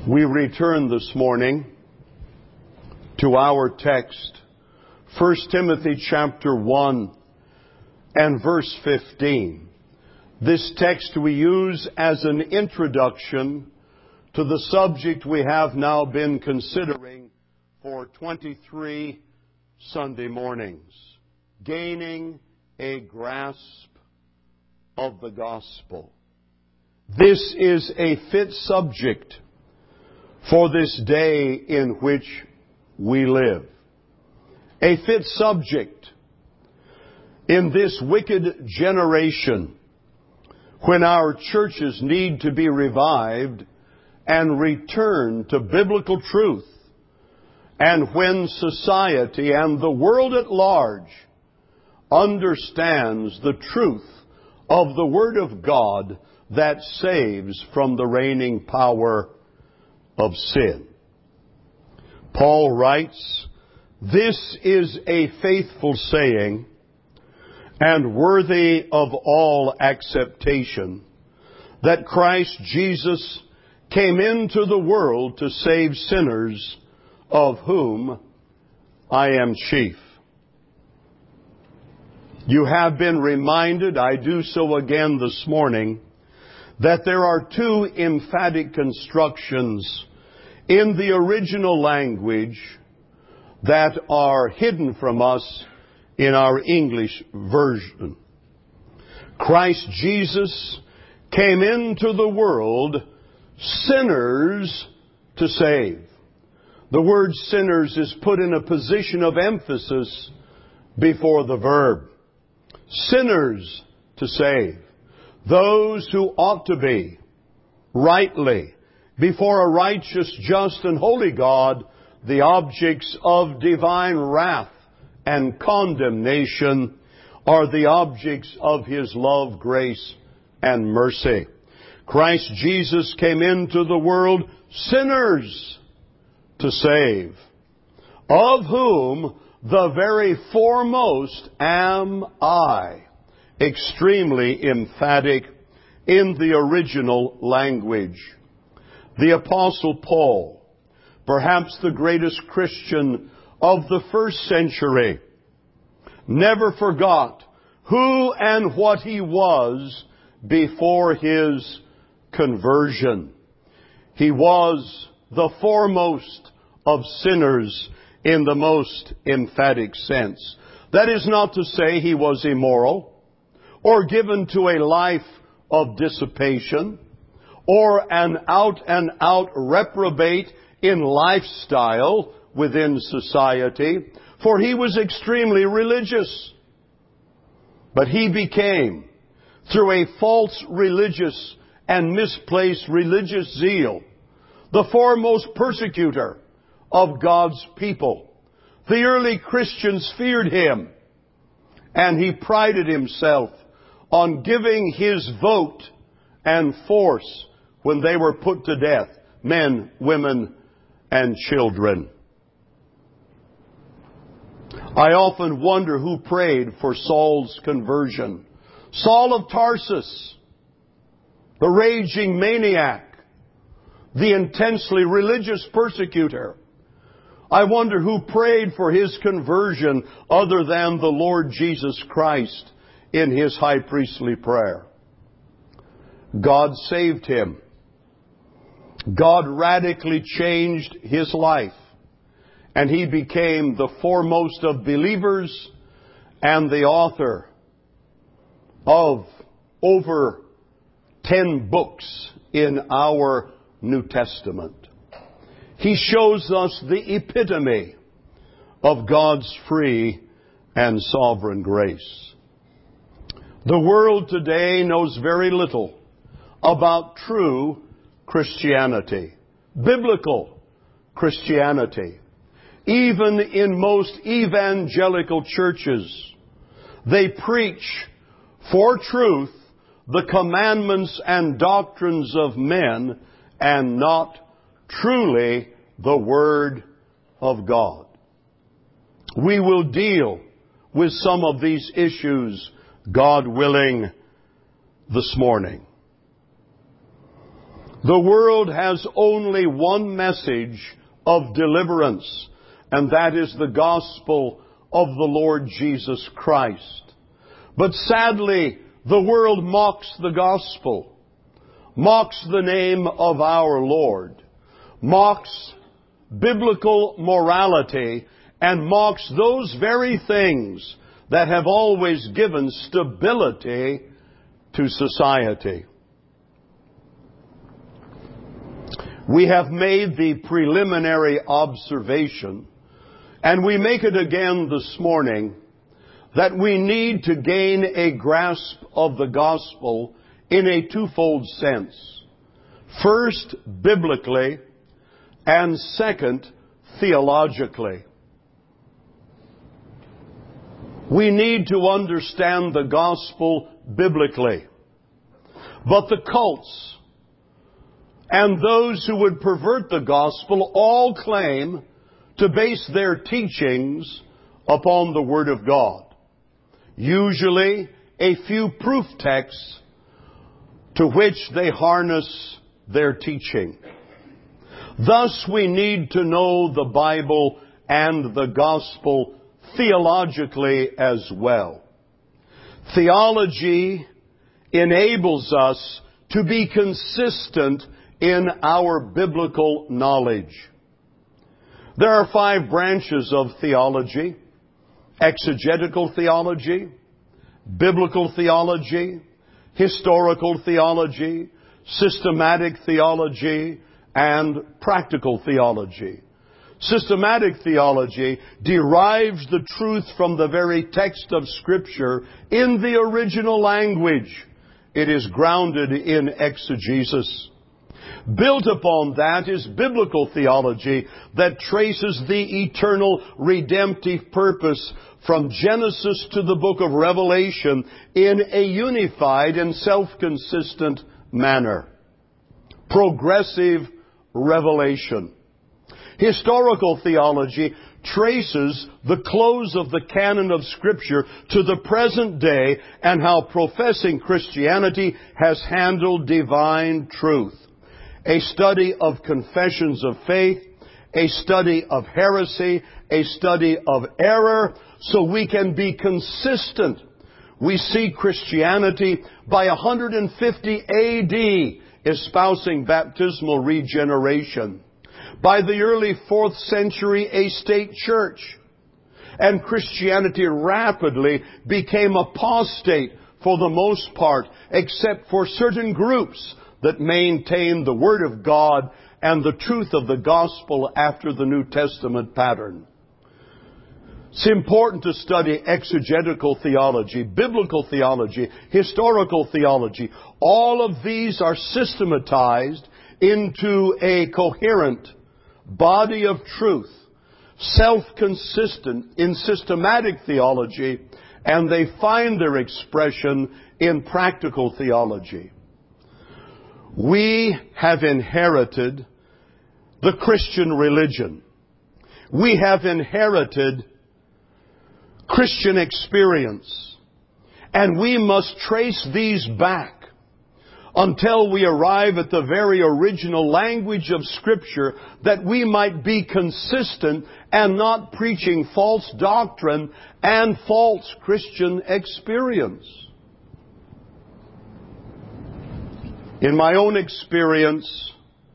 We return this morning to our text, 1 Timothy chapter 1 and verse 15. This text we use as an introduction to the subject we have now been considering for 23 Sunday mornings, gaining a grasp of the gospel. This is a fit subject for this day in which we live. A fit subject in this wicked generation when our churches need to be revived and return to biblical truth, and when society and the world at large understands the truth of the Word of God that saves from the reigning power of sin. Paul writes, "This is a faithful saying and worthy of all acceptation, that Christ Jesus came into the world to save sinners, of whom I am chief." You have been reminded, I do so again this morning, that there are two emphatic constructions in the original language that are hidden from us in our English version. Christ Jesus came into the world sinners to save. The word sinners is put in a position of emphasis before the verb. Sinners to save. Those who ought to be rightly before a righteous, just, and holy God, the objects of divine wrath and condemnation, are the objects of His love, grace, and mercy. Christ Jesus came into the world sinners to save, of whom the very foremost am I. Extremely emphatic in the original language. The Apostle Paul, perhaps the greatest Christian of the first century, never forgot who and what he was before his conversion. He was the foremost of sinners in the most emphatic sense. That is not to say he was immoral, or given to a life of dissipation, or an out-and-out reprobate in lifestyle within society, for he was extremely religious. But he became, through a false religious and misplaced religious zeal, the foremost persecutor of God's people. The early Christians feared him, and he prided himself on giving his vote and force when they were put to death, men, women, and children. I often wonder who prayed for Saul's conversion. Saul of Tarsus, the raging maniac, the intensely religious persecutor. I wonder who prayed for his conversion other than the Lord Jesus Christ in His high priestly prayer. God saved him. God radically changed his life, and he became the foremost of believers and the author of over 10 books in our New Testament. He shows us the epitome of God's free and sovereign grace. The world today knows very little about true Christianity, biblical Christianity. Even in most evangelical churches, they preach for truth the commandments and doctrines of men and not truly the Word of God. We will deal with some of these issues, God willing, this morning. The world has only one message of deliverance, and that is the gospel of the Lord Jesus Christ. But sadly, the world mocks the gospel, mocks the name of our Lord, mocks biblical morality, and mocks those very things that have always given stability to society. We have made the preliminary observation, and we make it again this morning, that we need to gain a grasp of the gospel in a twofold sense. First, biblically, and second, theologically. We need to understand the gospel biblically. But the cults and those who would pervert the gospel all claim to base their teachings upon the Word of God. Usually a few proof texts to which they harness their teaching. Thus we need to know the Bible and the gospel theologically as well. Theology enables us to be consistent in our biblical knowledge. There are 5 branches of theology: exegetical theology, biblical theology, historical theology, systematic theology, and practical theology. Systematic theology derives the truth from the very text of Scripture in the original language. It is grounded in exegesis. Built upon that is biblical theology that traces the eternal redemptive purpose from Genesis to the book of Revelation in a unified and self-consistent manner. Progressive revelation. Historical theology traces the close of the canon of Scripture to the present day and how professing Christianity has handled divine truth. A study of confessions of faith, a study of heresy, a study of error, so we can be consistent. We see Christianity by 150 A.D. espousing baptismal regeneration. By the early 4th century, a state church. And Christianity rapidly became apostate for the most part, except for certain groups that maintained the Word of God and the truth of the gospel after the New Testament pattern. It's important to study exegetical theology, biblical theology, historical theology. All of these are systematized into a coherent body of truth, self-consistent in systematic theology, and they find their expression in practical theology. We have inherited the Christian religion. We have inherited Christian experience. And we must trace these back until we arrive at the very original language of Scripture, that we might be consistent and not preaching false doctrine and false Christian experience. In my own experience,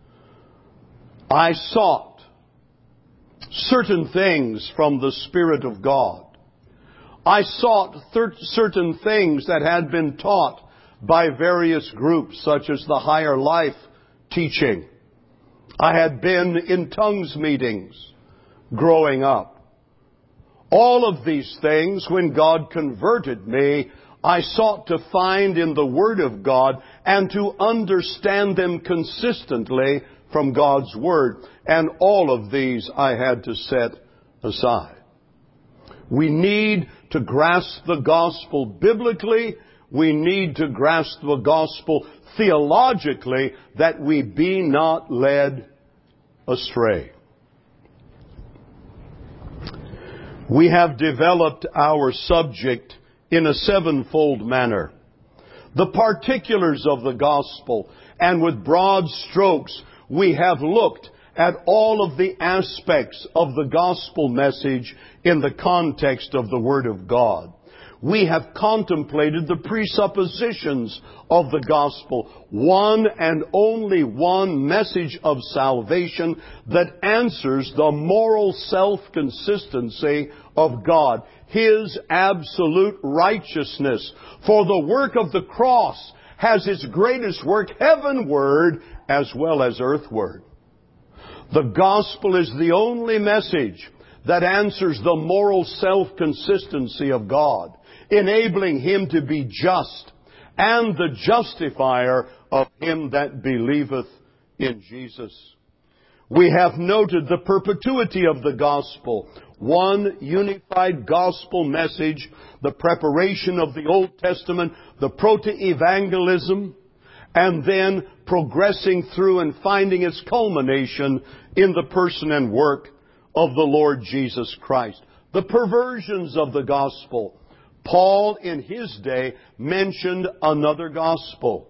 I sought certain things from the Spirit of God. I sought certain things that had been taught by various groups, such as the Higher Life teaching. I had been in tongues meetings growing up. All of these things, when God converted me, I sought to find in the Word of God and to understand them consistently from God's Word. And all of these I had to set aside. We need to grasp the gospel biblically. We need to grasp the gospel theologically, that we be not led astray. We have developed our subject in a 7-fold manner. The particulars of the gospel and with broad strokes we have looked at all of the aspects of the gospel message in the context of the Word of God. We have contemplated the presuppositions of the gospel, one and only one message of salvation that answers the moral self-consistency of God, His absolute righteousness. For the work of the cross has its greatest work heavenward as well as earthward. The gospel is the only message that answers the moral self-consistency of God, enabling Him to be just and the justifier of him that believeth in Jesus. We have noted the perpetuity of the gospel, one unified gospel message, the preparation of the Old Testament, the proto-evangelism, and then progressing through and finding its culmination in the person and work of the Lord Jesus Christ. The perversions of the gospel. Paul, in his day, mentioned another gospel.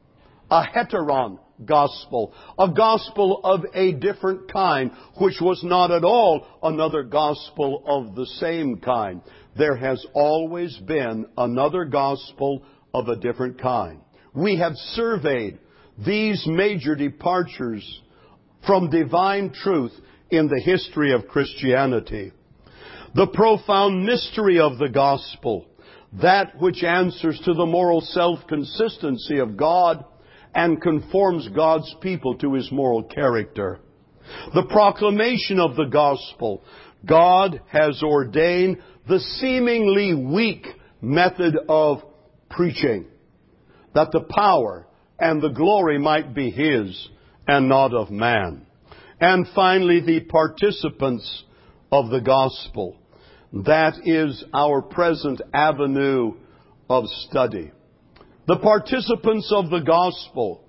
A heteron gospel. A gospel of a different kind, which was not at all another gospel of the same kind. There has always been another gospel of a different kind. We have surveyed these major departures from divine truth in the history of Christianity. The profound mystery of the gospel, that which answers to the moral self-consistency of God and conforms God's people to His moral character. The proclamation of the gospel. God has ordained the seemingly weak method of preaching, that the power and the glory might be His and not of man. And finally, the participants of the gospel. That is our present avenue of study. The participants of the gospel.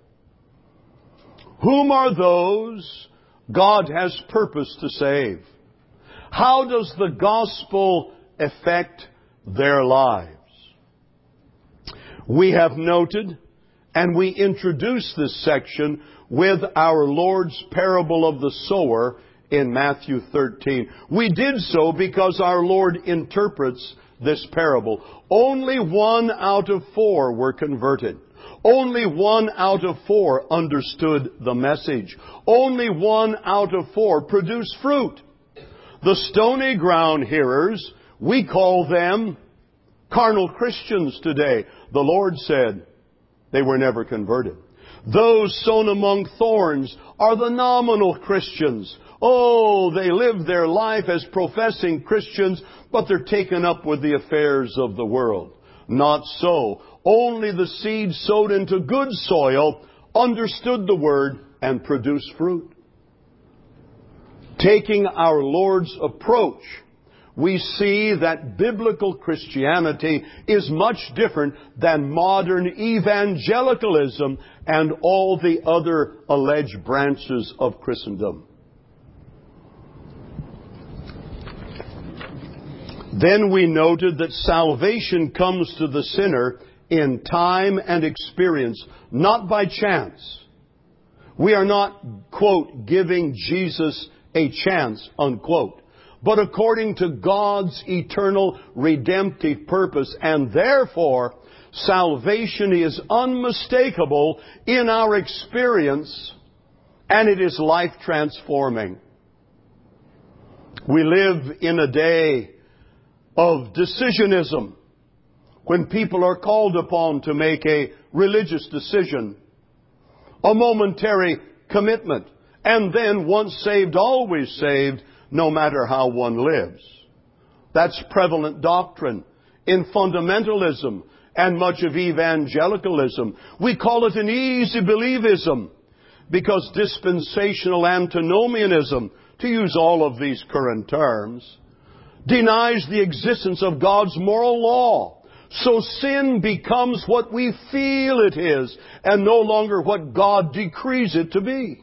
Whom are those God has purposed to save? How does the gospel affect their lives? We have noted, and we introduce this section with our Lord's parable of the sower in Matthew 13. We did so because our Lord interprets this parable. Only 1 out of 4 were converted. Only 1 out of 4 understood the message. Only 1 out of 4 produced fruit. The stony ground hearers, we call them carnal Christians today. The Lord said they were never converted. Those sown among thorns are the nominal Christians. Oh, they live their life as professing Christians, but they're taken up with the affairs of the world. Not so. Only the seed sowed into good soil understood the word and produced fruit. Taking our Lord's approach, we see that biblical Christianity is much different than modern evangelicalism and all the other alleged branches of Christendom. Then we noted that salvation comes to the sinner in time and experience, not by chance. We are not, quote, giving Jesus a chance, unquote, but according to God's eternal redemptive purpose, and therefore salvation is unmistakable in our experience, and it is life transforming. We live in a day of decisionism, when people are called upon to make a religious decision, a momentary commitment, and then once saved, always saved, no matter how one lives. That's prevalent doctrine in fundamentalism and much of evangelicalism. We call it an easy believism because dispensational antinomianism, to use all of these current terms, denies the existence of God's moral law. So sin becomes what we feel it is and no longer what God decrees it to be.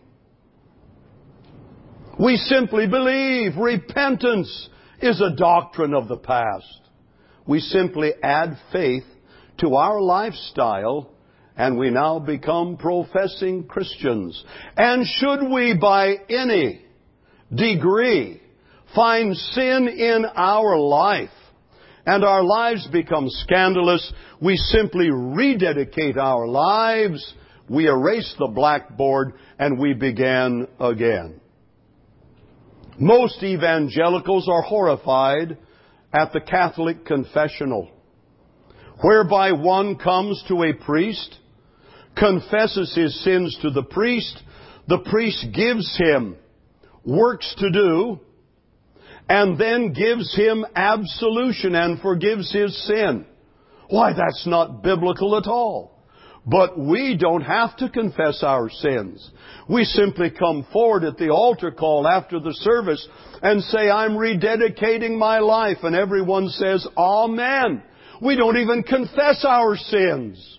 We simply believe repentance is a doctrine of the past. We simply add faith to our lifestyle and we now become professing Christians. And should we by any degree find sin in our life, and our lives become scandalous, we simply rededicate our lives, we erase the blackboard, and we begin again. Most evangelicals are horrified at the Catholic confessional, whereby one comes to a priest, confesses his sins to the priest gives him works to do, and then gives him absolution and forgives his sin. Why, that's not biblical at all. But we don't have to confess our sins. We simply come forward at the altar call after the service and say, I'm rededicating my life. And everyone says, Amen. We don't even confess our sins.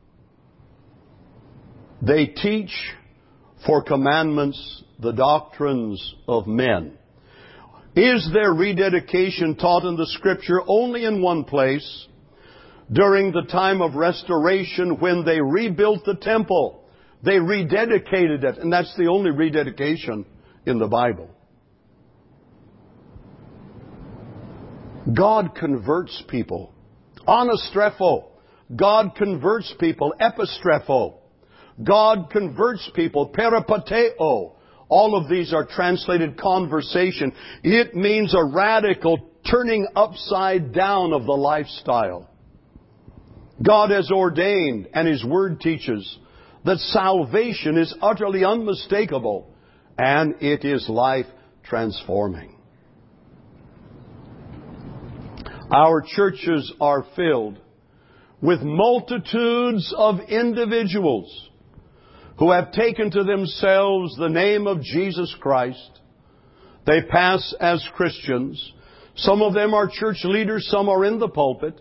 They teach for commandments the doctrines of men. Is there rededication taught in the Scripture? Only in one place. During the time of restoration, when they rebuilt the temple, they rededicated it, and that's the only rededication in the Bible. God converts people. Anastrepho. God converts people. Epistrepho. God converts people. Peripateo. All of these are translated conversation. It means a radical turning upside down of the lifestyle. God has ordained, and His Word teaches, that salvation is utterly unmistakable, and it is life transforming. Our churches are filled with multitudes of individuals who have taken to themselves the name of Jesus Christ. They pass as Christians. Some of them are church leaders, some are in the pulpit.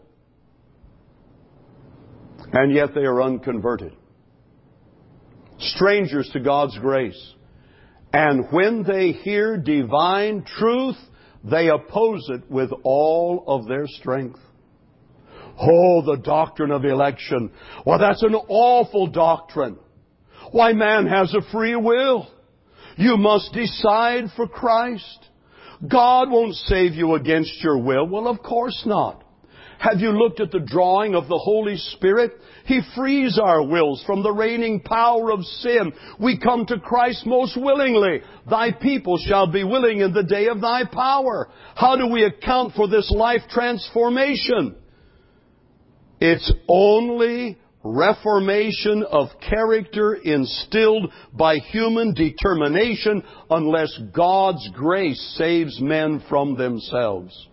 And yet they are unconverted. Strangers to God's grace. And when they hear divine truth, they oppose it with all of their strength. Oh, the doctrine of election. Well, that's an awful doctrine. Why, man has a free will. You must decide for Christ. God won't save you against your will. Well, of course not. Have you looked at the drawing of the Holy Spirit? He frees our wills from the reigning power of sin. We come to Christ most willingly. Thy people shall be willing in the day of thy power. How do we account for this life transformation? It's only reformation of character instilled by human determination unless God's grace saves men from themselves.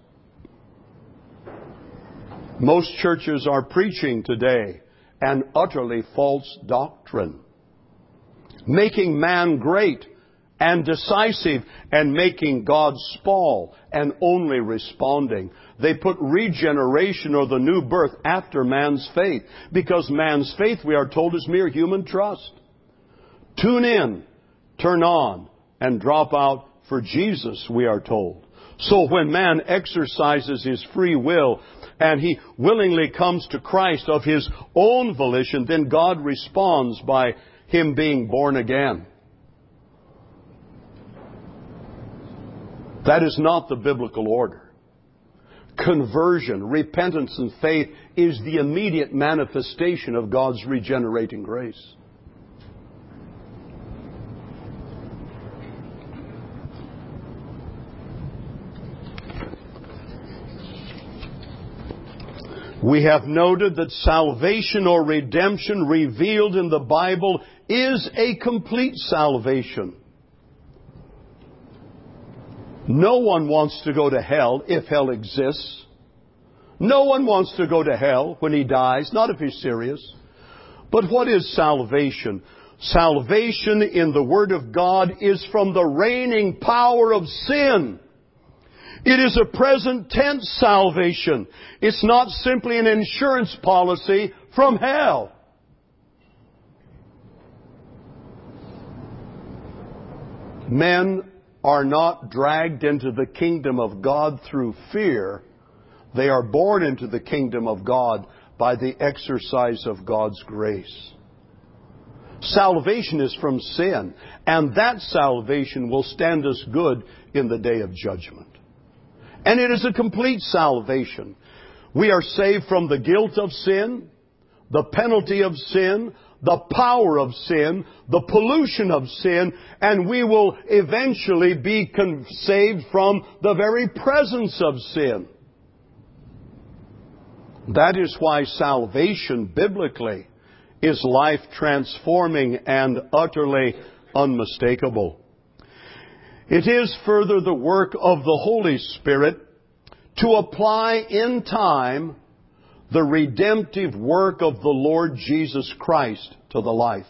Most churches are preaching today an utterly false doctrine, making man great and decisive and making God small and only responding. They put regeneration or the new birth after man's faith, because man's faith, we are told, is mere human trust. Tune in, turn on, and drop out for Jesus, we are told. So when man exercises his free will and he willingly comes to Christ of his own volition, then God responds by him being born again. That is not the biblical order. Conversion, repentance, and faith is the immediate manifestation of God's regenerating grace. We have noted that salvation or redemption revealed in the Bible is a complete salvation. No one wants to go to hell if hell exists. No one wants to go to hell when he dies, not if he's serious. But what is salvation? Salvation in the Word of God is from the reigning power of sin. It is a present tense salvation. It's not simply an insurance policy from hell. Men are not dragged into the kingdom of God through fear. They are born into the kingdom of God by the exercise of God's grace. Salvation is from sin, and that salvation will stand us good in the day of judgment. And it is a complete salvation. We are saved from the guilt of sin, the penalty of sin, the power of sin, the pollution of sin, and we will eventually be saved from the very presence of sin. That is why salvation, biblically, is life-transforming and utterly unmistakable. It is further the work of the Holy Spirit to apply in time the redemptive work of the Lord Jesus Christ to the life.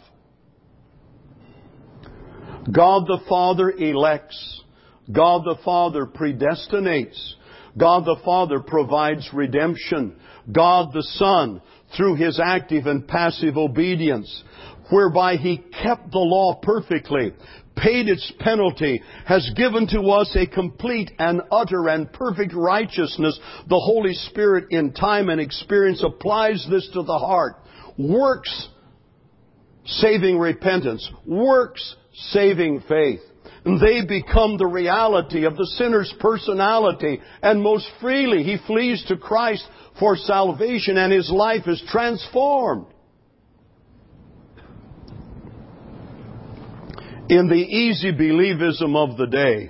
God the Father elects. God the Father predestinates. God the Father provides redemption. God the Son, through His active and passive obedience, whereby He kept the law perfectly, paid its penalty, has given to us a complete and utter and perfect righteousness. The Holy Spirit, in time and experience, applies this to the heart, works saving repentance, works saving faith. And they become the reality of the sinner's personality, and most freely he flees to Christ for salvation, and his life is transformed. In the easy believism of the day,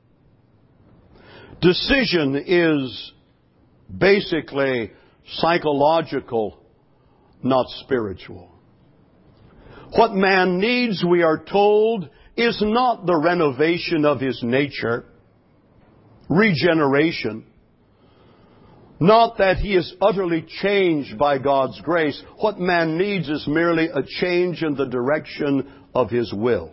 decision is basically psychological, not spiritual. What man needs, we are told, is not the renovation of his nature, regeneration, not that he is utterly changed by God's grace. What man needs is merely a change in the direction of his will.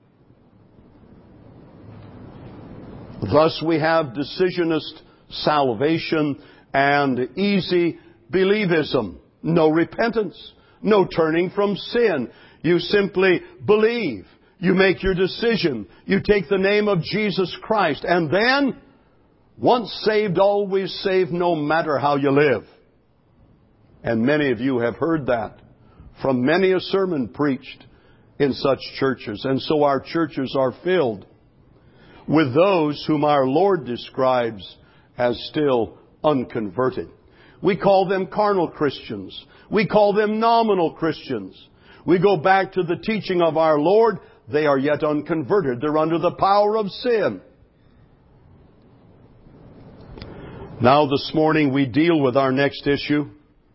Thus we have decisionist salvation and easy believism. No repentance, no turning from sin. You simply believe. You make your decision. You take the name of Jesus Christ. And then, once saved, always saved, no matter how you live. And many of you have heard that from many a sermon preached in such churches. And so our churches are filled with those whom our Lord describes as still unconverted. We call them carnal Christians. We call them nominal Christians. We go back to the teaching of our Lord. They are yet unconverted. They're under the power of sin. Now this morning we deal with our next issue.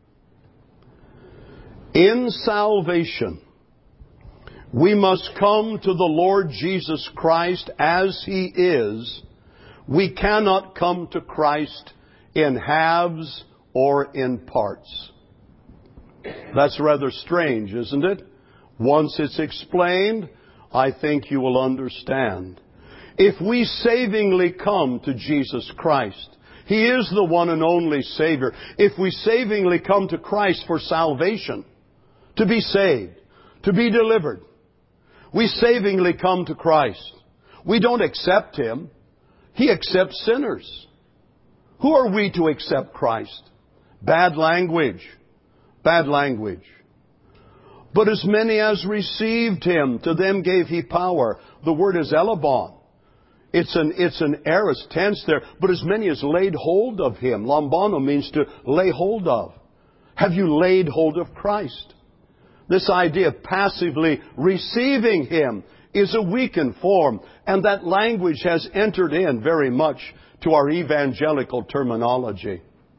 In salvation, we must come to the Lord Jesus Christ as He is. We cannot come to Christ in halves or in parts. That's rather strange, isn't it? Once it's explained, I think you will understand. If we savingly come to Jesus Christ, He is the one and only Savior. If we savingly come to Christ for salvation, to be saved, to be delivered, we savingly come to Christ. We don't accept Him. He accepts sinners. Who are we to accept Christ? Bad language. Bad language. But as many as received Him, to them gave He power. The word is elabon. It's an aorist tense there. But as many as laid hold of Him. Lambono means to lay hold of. Have you laid hold of Christ? This idea of passively receiving Him is a weakened form. And that language has entered in very much to our evangelical terminology.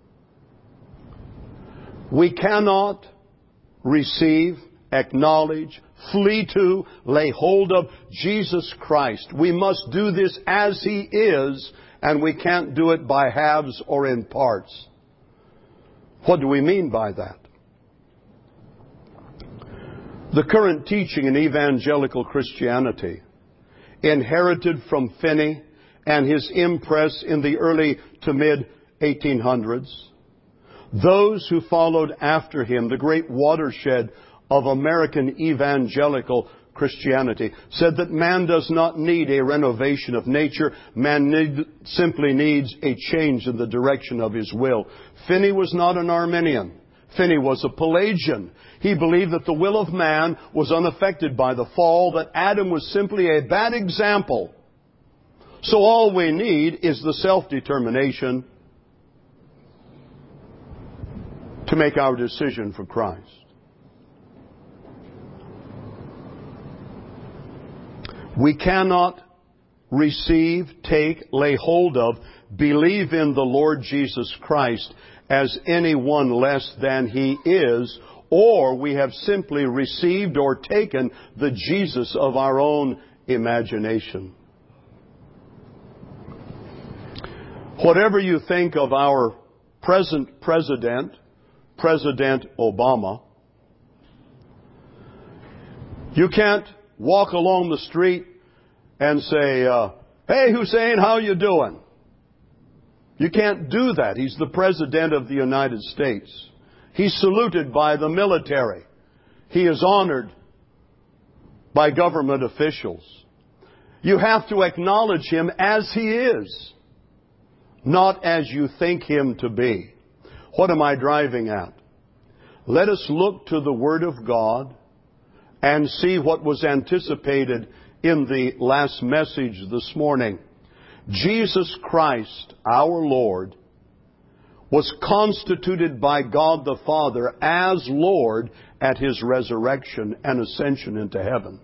We cannot receive, acknowledge, flee to, lay hold of Jesus Christ. We must do this as He is, and we can't do it by halves or in parts. What do we mean by that? The current teaching in evangelical Christianity, inherited from Finney and his impress in the early to mid-1800s, those who followed after him, the great watershed of American evangelical Christianity, said that man does not need a renovation of nature. Man simply needs a change in the direction of his will. Finney was not an Arminian. Finney was a Pelagian. He believed that the will of man was unaffected by the fall, that Adam was simply a bad example. So all we need is the self-determination to make our decision for Christ. We cannot receive, take, lay hold of, believe in the Lord Jesus Christ as anyone less than He is, or we have simply received or taken the Jesus of our own imagination. Whatever you think of our present President Obama, you can't walk along the street and say, "Hey, Hussein, how you doing?" You can't do that. He's the President of the United States. He's saluted by the military. He is honored by government officials. You have to acknowledge Him as He is, not as you think Him to be. What am I driving at? Let us look to the Word of God and see what was anticipated in the last message this morning. Jesus Christ, our Lord, was constituted by God the Father as Lord at His resurrection and ascension into heaven.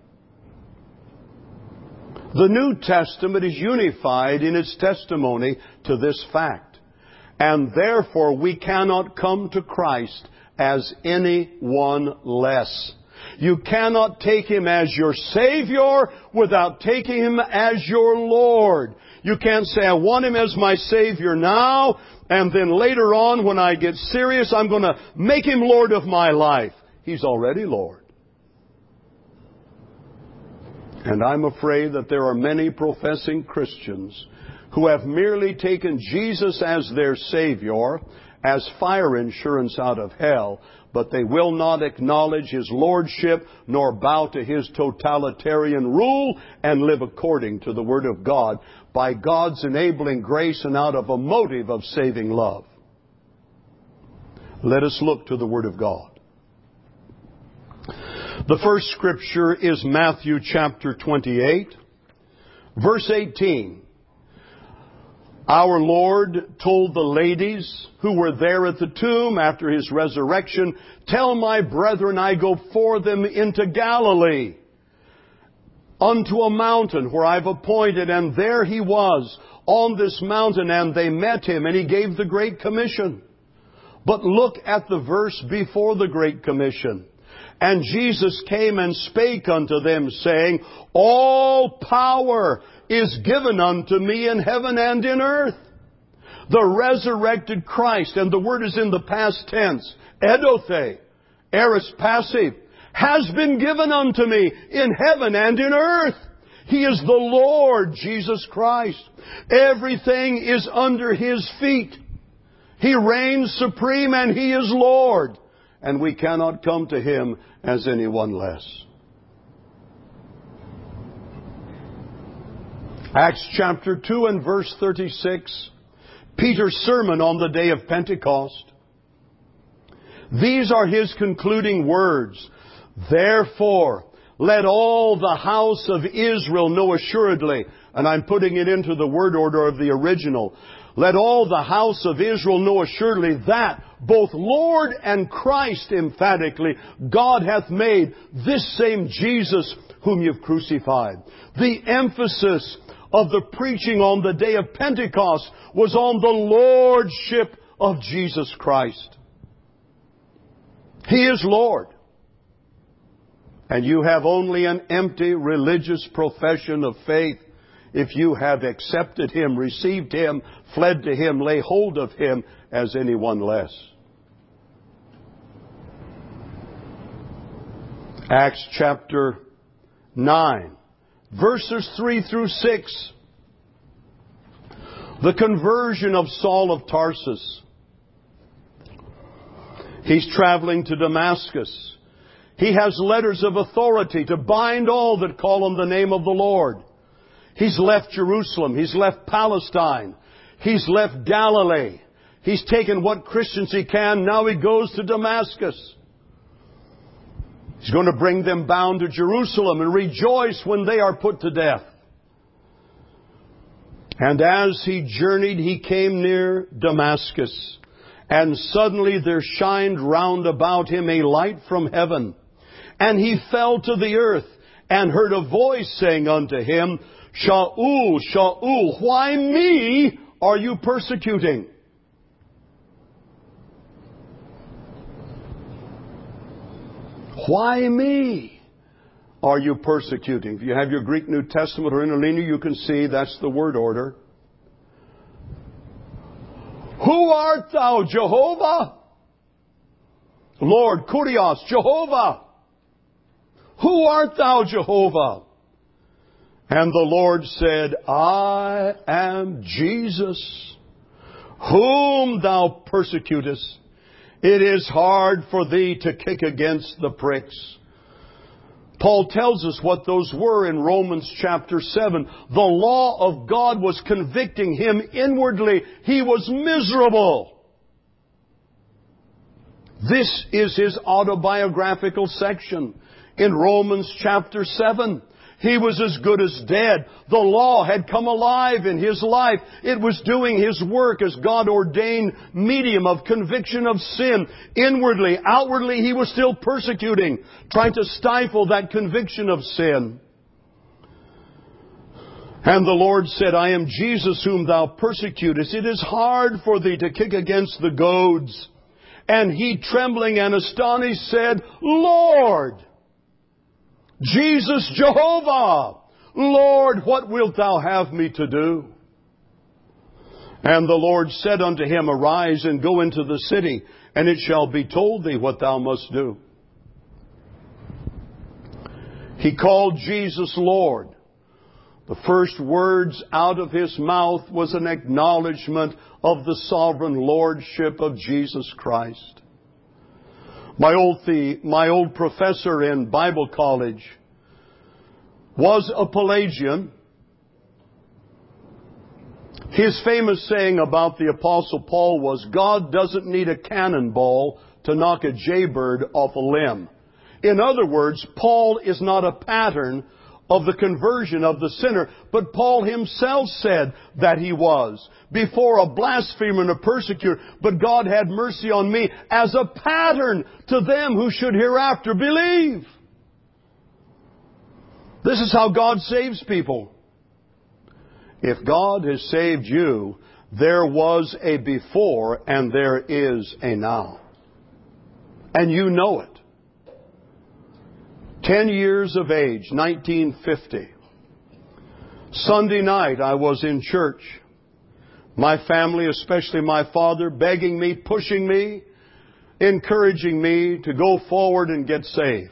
The New Testament is unified in its testimony to this fact, and therefore we cannot come to Christ as anyone less. You cannot take Him as your Savior without taking Him as your Lord. You can't say, "I want Him as my Savior now, and then later on when I get serious, I'm going to make Him Lord of my life." He's already Lord. And I'm afraid that there are many professing Christians who have merely taken Jesus as their Savior, as fire insurance out of hell, but they will not acknowledge His lordship nor bow to His totalitarian rule and live according to the Word of God by God's enabling grace and out of a motive of saving love. Let us look to the Word of God. The first scripture is Matthew chapter 28, verse 18. Our Lord told the ladies who were there at the tomb after His resurrection, "Tell my brethren I go for them into Galilee, unto a mountain where I've appointed." And there He was on this mountain, and they met Him, and He gave the Great Commission. But look at the verse before the Great Commission. "And Jesus came and spake unto them, saying, All power is given unto me in heaven and in earth." The resurrected Christ, and the word is in the past tense, edothe, aorist passive, has been given unto me in heaven and in earth. He is the Lord Jesus Christ. Everything is under His feet. He reigns supreme and He is Lord. And we cannot come to Him as anyone less. Acts chapter 2 and verse 36, Peter's sermon on the day of Pentecost. These are his concluding words. "Therefore, let all the house of Israel know assuredly," and I'm putting it into the word order of the original, "Let all the house of Israel know assuredly that both Lord and Christ," emphatically, "God hath made this same Jesus whom you've crucified." The emphasis of the preaching on the day of Pentecost was on the Lordship of Jesus Christ. He is Lord. And you have only an empty religious profession of faith if you have accepted Him, received Him, fled to Him, lay hold of Him as anyone less. Acts chapter 9, verses 3 through 6. The conversion of Saul of Tarsus. He's traveling to Damascus. He has letters of authority to bind all that call on the name of the Lord. He's left Jerusalem. He's left Palestine. He's left Galilee. He's taken what Christians he can. Now he goes to Damascus. He's going to bring them bound to Jerusalem and rejoice when they are put to death. And as he journeyed, he came near Damascus. And suddenly there shined round about him a light from heaven. And he fell to the earth and heard a voice saying unto him, Shaul, Shaul, why me are you persecuting? Why me are you persecuting? If you have your Greek New Testament or interlinear, you can see that's the word order. Who art thou, Jehovah? Lord, Kurios, Jehovah. Who art thou, Jehovah? And the Lord said, I am Jesus, whom thou persecutest. It is hard for thee to kick against the pricks. Paul tells us what those were in Romans chapter 7. The law of God was convicting him inwardly. He was miserable. This is his autobiographical section in Romans chapter 7. He was as good as dead. The law had come alive in his life. It was doing his work as God-ordained medium of conviction of sin. Inwardly, outwardly, he was still persecuting, trying to stifle that conviction of sin. And the Lord said, I am Jesus whom thou persecutest. It is hard for thee to kick against the goads. And he, trembling and astonished, said, Lord, Jesus, Jehovah, Lord, what wilt thou have me to do? And the Lord said unto him, Arise and go into the city, and it shall be told thee what thou must do. He called Jesus Lord. The first words out of his mouth was an acknowledgement of the sovereign lordship of Jesus Christ. My old professor in Bible college was a Pelagian. His famous saying about the Apostle Paul was, God doesn't need a cannonball to knock a jaybird off a limb. In other words, Paul is not a pattern of the conversion of the sinner, but Paul himself said that he was. Before a blasphemer and a persecutor, but God had mercy on me as a pattern to them who should hereafter believe. This is how God saves people. If God has saved you, there was a before and there is a now. And you know it. 10 years of age, 1950. Sunday night I was in church. My family, especially my father, begging me, pushing me, encouraging me to go forward and get saved.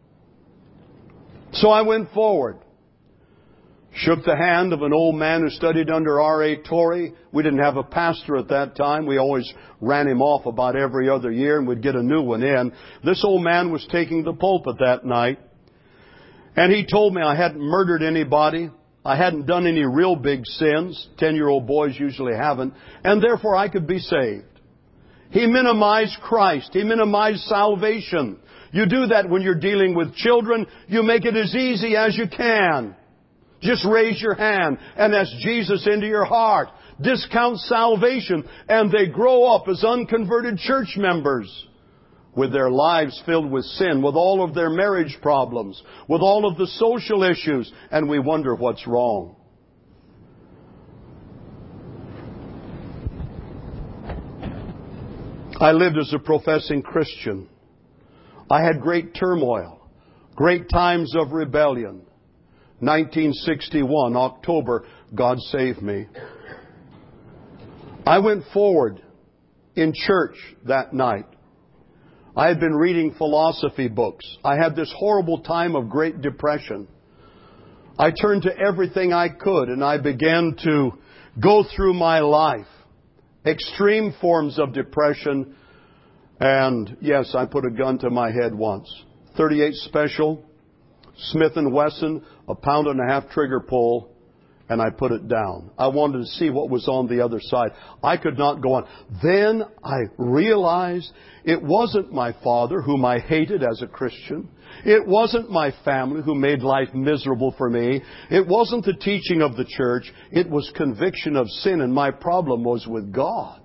So I went forward. Shook the hand of an old man who studied under R.A. Torrey. We didn't have a pastor at that time. We always ran him off about every other year and we'd get a new one in. This old man was taking the pulpit that night. And he told me I hadn't murdered anybody. I hadn't done any real big sins. 10-year-old boys usually haven't. And therefore I could be saved. He minimized Christ. He minimized salvation. You do that when you're dealing with children. You make it as easy as you can. Just raise your hand and ask Jesus into your heart. Discount salvation. And they grow up as unconverted church members with their lives filled with sin, with all of their marriage problems, with all of the social issues, and we wonder what's wrong. I lived as a professing Christian. I had great turmoil, great times of rebellion. 1961, October, God saved me. I went forward in church that night. I had been reading philosophy books. I had this horrible time of Great Depression. I turned to everything I could and I began to go through my life. Extreme forms of depression. And yes, I put a gun to my head once. .38 Special, Smith & Wesson, 1.5 pound trigger pull, and I put it down. I wanted to see what was on the other side. I could not go on. Then I realized it wasn't my father, whom I hated as a Christian. It wasn't my family who made life miserable for me. It wasn't the teaching of the church. It was conviction of sin, and my problem was with God.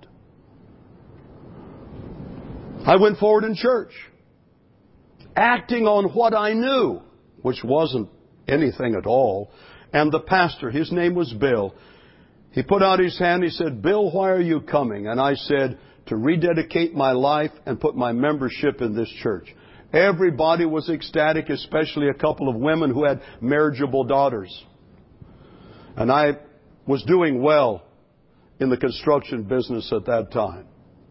I went forward in church, acting on what I knew, which wasn't anything at all. And the pastor, his name was Bill, he put out his hand, he said, "Bill, why are you coming?" And I said, "To rededicate my life and put my membership in this church." Everybody was ecstatic, especially a couple of women who had marriageable daughters. And I was doing well in the construction business at that time.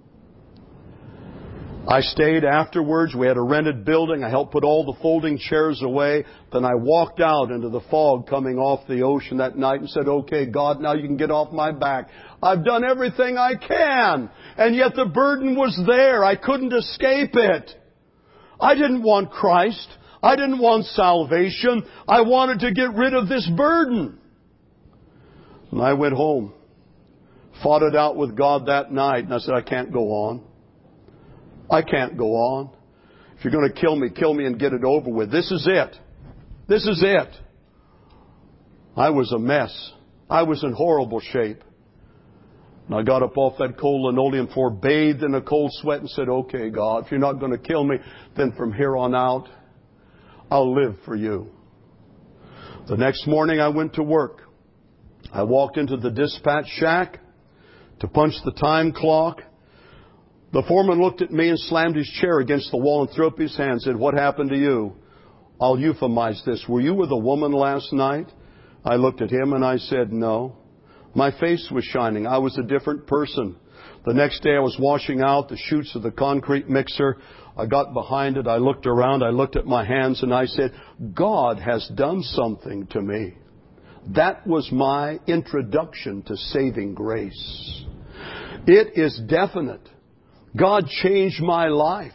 I stayed afterwards. We had a rented building. I helped put all the folding chairs away. Then I walked out into the fog coming off the ocean that night and said, "Okay, God, now you can get off my back. I've done everything I can." And yet the burden was there. I couldn't escape it. I didn't want Christ. I didn't want salvation. I wanted to get rid of this burden. And I went home, fought it out with God that night, and I said, "I can't go on. I can't go on. If you're going to kill me and get it over with. This is it. This is it." I was a mess. I was in horrible shape. And I got up off that cold linoleum floor, bathed in a cold sweat, and said, "Okay, God, if you're not going to kill me, then from here on out, I'll live for you." The next morning I went to work. I walked into the dispatch shack to punch the time clock. The foreman looked at me and slammed his chair against the wall and threw up his hand and said, "What happened to you?" I'll euphemize this. "Were you with a woman last night?" I looked at him and I said, "No." My face was shining. I was a different person. The next day I was washing out the chutes of the concrete mixer. I got behind it. I looked around. I looked at my hands and I said, "God has done something to me." That was my introduction to saving grace. It is definite. God changed my life.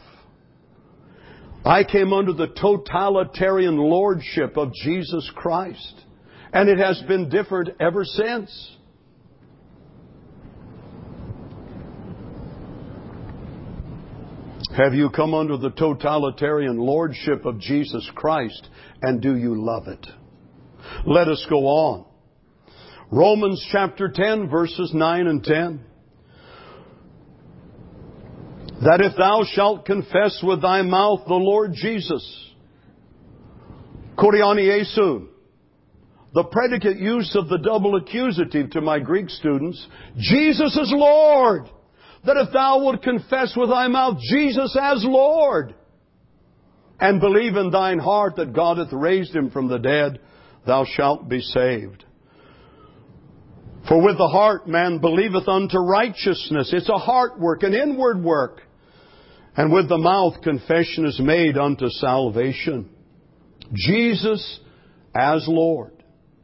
I came under the totalitarian lordship of Jesus Christ. And it has been different ever since. Have you come under the totalitarian lordship of Jesus Christ, and do you love it? Let us go on. Romans chapter 10, verses 9 and 10. That if thou shalt confess with thy mouth the Lord Jesus, Kurianiesun, the predicate use of the double accusative to my Greek students, Jesus is Lord. That if thou wilt confess with thy mouth Jesus as Lord, and believe in thine heart that God hath raised him from the dead, thou shalt be saved. For with the heart man believeth unto righteousness. It's a heart work, an inward work. And with the mouth confession is made unto salvation. Jesus as Lord.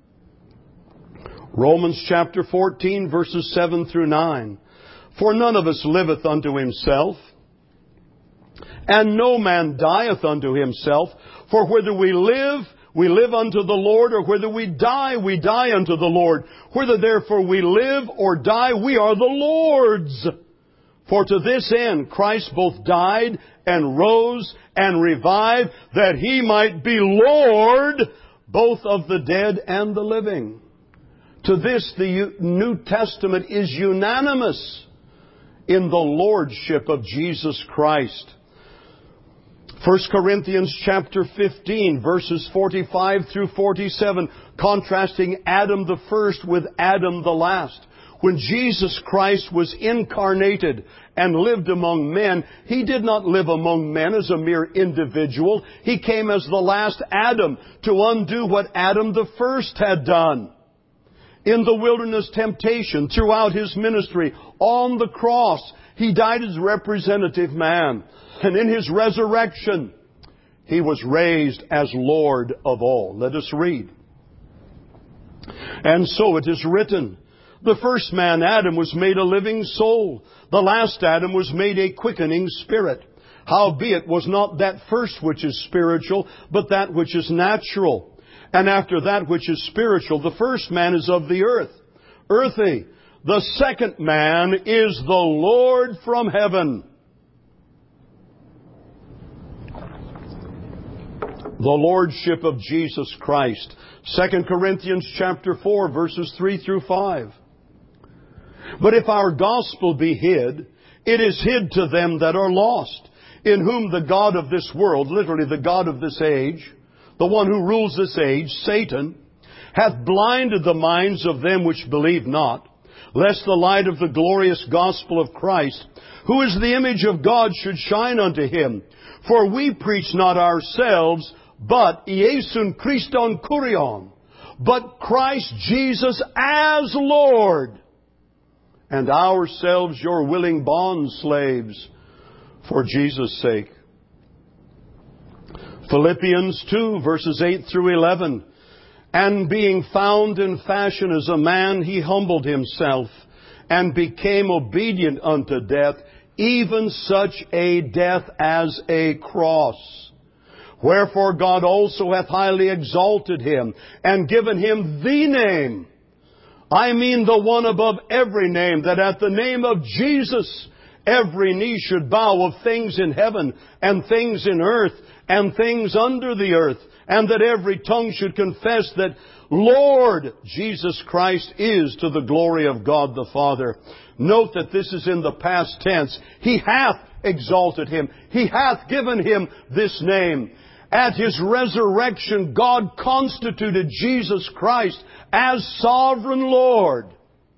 Romans chapter 14, verses 7 through 9. For none of us liveth unto himself, and no man dieth unto himself. For whether we live unto the Lord, or whether we die unto the Lord. Whether therefore we live or die, we are the Lord's. For to this end Christ both died and rose and revived, that he might be Lord both of the dead and the living. To this the New Testament is unanimous in the lordship of Jesus Christ. 1 Corinthians chapter 15, verses 45 through 47, contrasting Adam the first with Adam the last. When Jesus Christ was incarnated and lived among men, he did not live among men as a mere individual. He came as the last Adam to undo what Adam the first had done. In the wilderness temptation, throughout his ministry, on the cross, he died as representative man. And in his resurrection, he was raised as Lord of all. Let us read. And so it is written, the first man, Adam, was made a living soul. The last Adam was made a quickening spirit. Howbeit was not that first which is spiritual, but that which is natural. And after that which is spiritual, the first man is of the earth, earthy. The second man is the Lord from heaven. The Lordship of Jesus Christ. 2 Corinthians chapter 4, verses 3 through 5. But if our gospel be hid, it is hid to them that are lost, in whom the God of this world, literally the God of this age, the one who rules this age, Satan, hath blinded the minds of them which believe not, lest the light of the glorious gospel of Christ, who is the image of God, should shine unto him. For we preach not ourselves, but Iesun Christon Kurion, but Christ Jesus as Lord, and ourselves your willing bond slaves for Jesus' sake. Philippians 2, verses 8 through 11. And being found in fashion as a man, he humbled himself, and became obedient unto death, even such a death as a cross. Wherefore God also hath highly exalted him, and given him the name. I mean the one above every name, that at the name of Jesus every knee should bow, of things in heaven, and things in earth, and things under the earth, and that every tongue should confess that Lord Jesus Christ is, to the glory of God the Father. Note that this is in the past tense. He hath exalted him. He hath given him this name. At his resurrection, God constituted Jesus Christ as sovereign Lord.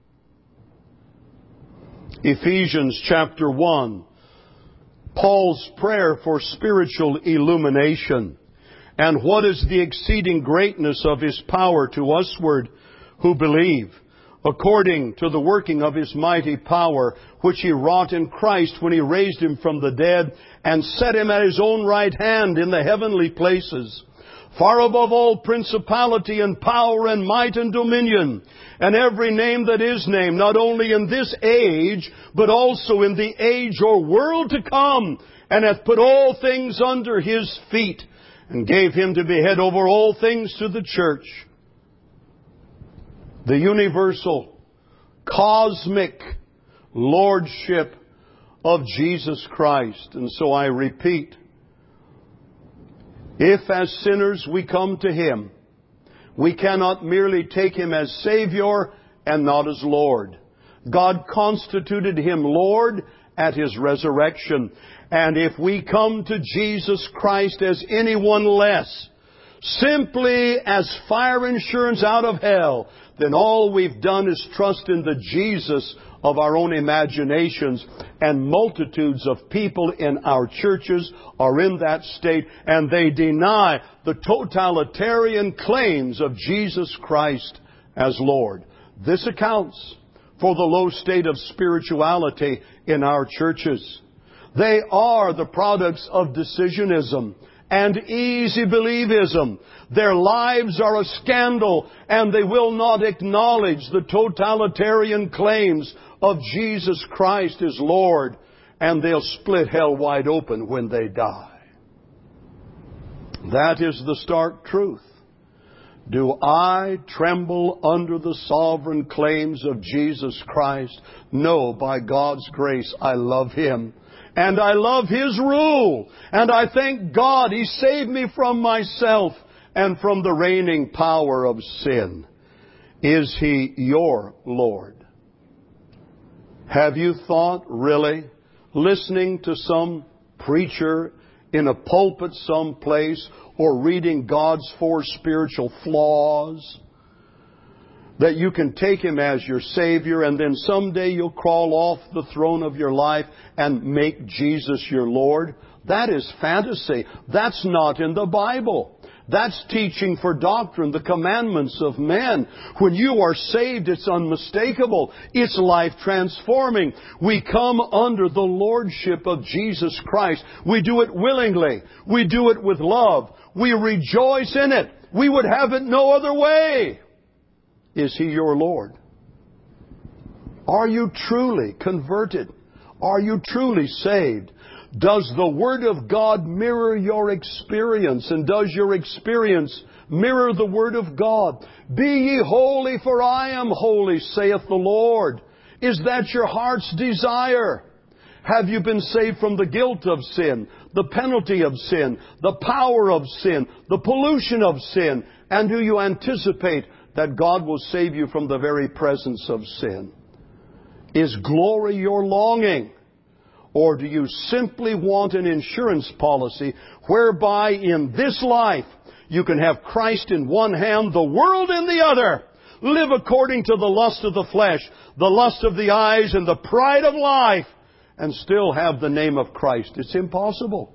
Ephesians chapter 1. Paul's prayer for spiritual illumination. And what is the exceeding greatness of his power to usward who believe, according to the working of his mighty power, which he wrought in Christ when he raised him from the dead, and set him at his own right hand in the heavenly places, far above all principality and power and might and dominion, and every name that is named, not only in this age, but also in the age or world to come, and hath put all things under his feet, and gave him to be head over all things to the church, the universal, cosmic Lordship of Jesus Christ. And so I repeat, if as sinners we come to him, we cannot merely take him as Savior and not as Lord. God constituted him Lord at his resurrection. And if we come to Jesus Christ as anyone less, simply as fire insurance out of hell, then all we've done is trust in the Jesus of our own imaginations. And multitudes of people in our churches are in that state, and they deny the totalitarian claims of Jesus Christ as Lord. This accounts for the low state of spirituality in our churches. They are the products of decisionism and easy believism. Their lives are a scandal, and they will not acknowledge the totalitarian claims of Jesus Christ as Lord, and they'll split hell wide open when they die. That is the stark truth. Do I tremble under the sovereign claims of Jesus Christ? No, by God's grace, I love him. And I love his rule. And I thank God he saved me from myself and from the reigning power of sin. Is he your Lord? Have you thought, really, listening to some preacher in a pulpit someplace, or reading God's 4 spiritual flaws, that you can take him as your Savior, and then someday you'll crawl off the throne of your life and make Jesus your Lord? That is fantasy. That's not in the Bible. That's teaching for doctrine, the commandments of men. When you are saved, it's unmistakable. It's life transforming. We come under the Lordship of Jesus Christ. We do it willingly. We do it with love. We rejoice in it. We would have it no other way. Is he your Lord? Are you truly converted? Are you truly saved? Does the Word of God mirror your experience? And does your experience mirror the Word of God? Be ye holy, for I am holy, saith the Lord. Is that your heart's desire? Have you been saved from the guilt of sin, the penalty of sin, the power of sin, the pollution of sin? And do you anticipate that God will save you from the very presence of sin? Is glory your longing? Or do you simply want an insurance policy whereby in this life you can have Christ in one hand, the world in the other, live according to the lust of the flesh, the lust of the eyes, and the pride of life, and still have the name of Christ? It's impossible.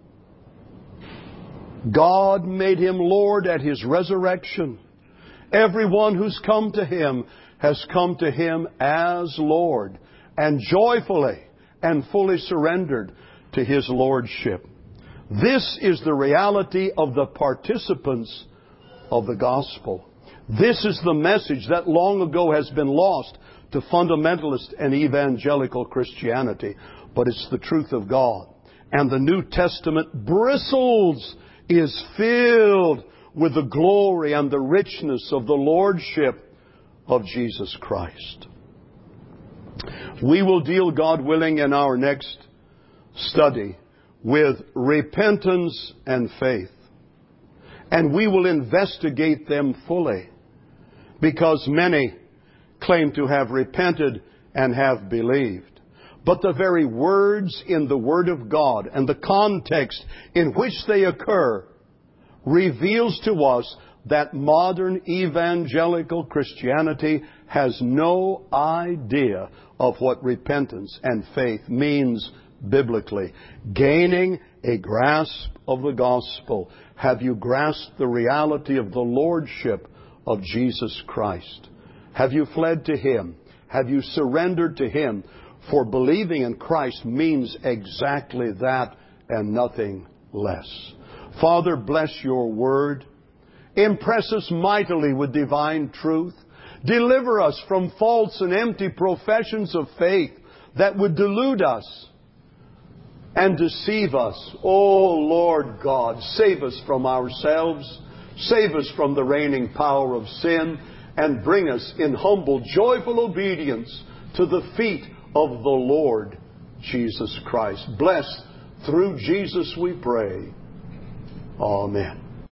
God made Him Lord at His resurrection. Everyone who's come to Him has come to Him as Lord, and joyfully and fully surrendered to His Lordship. This is the reality of the participants of the gospel. This is the message that long ago has been lost to fundamentalist and evangelical Christianity. But it's the truth of God. And the New Testament bristles, is filled with the glory and the richness of the Lordship of Jesus Christ. We will deal, God willing, in our next study with repentance and faith. And we will investigate them fully, because many claim to have repented and have believed. But the very words in the Word of God and the context in which they occur reveals to us that modern evangelical Christianity has no idea of what repentance and faith means biblically. Gaining a grasp of the gospel. Have you grasped the reality of the Lordship of Jesus Christ? Have you fled to Him? Have you surrendered to Him? For believing in Christ means exactly that and nothing less. Father, bless your word. Impress us mightily with divine truth. Deliver us from false and empty professions of faith that would delude us and deceive us. Oh, Lord God, save us from ourselves. Save us from the reigning power of sin, and bring us in humble, joyful obedience to the feet of the Lord Jesus Christ. Blessed through Jesus we pray. Amen.